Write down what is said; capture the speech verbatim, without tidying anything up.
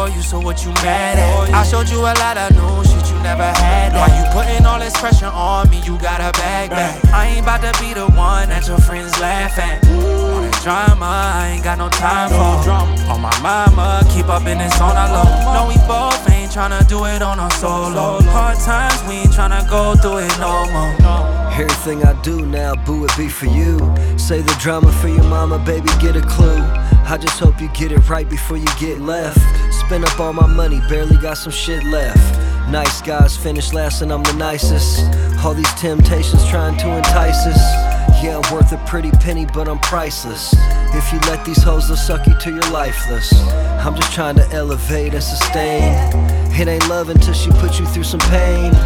for you, so what you mad at? I showed you a lot of new shit, you never had that. Why you putting all this pressure on me, you got a bag back. I ain't about to be the one that your friends laugh at. All that drama, I ain't got no time for drama. On my mama, keep up in this on our low. No, we both ain't tryna do it on our solo. Hard times, we ain't tryna go through it no more. Everything I do now, boo, it be for you. Say the drama for your mama, baby, get a clue. I just hope you get it right before you get left. Spend up all my money, barely got some shit left. Nice guys finish last and I'm the nicest. All these temptations trying to entice us. Yeah, I'm worth a pretty penny, but I'm priceless. If you let these hoes, they'll suck you till you're lifeless. I'm just trying to elevate and sustain. It ain't love until she put you through some pain.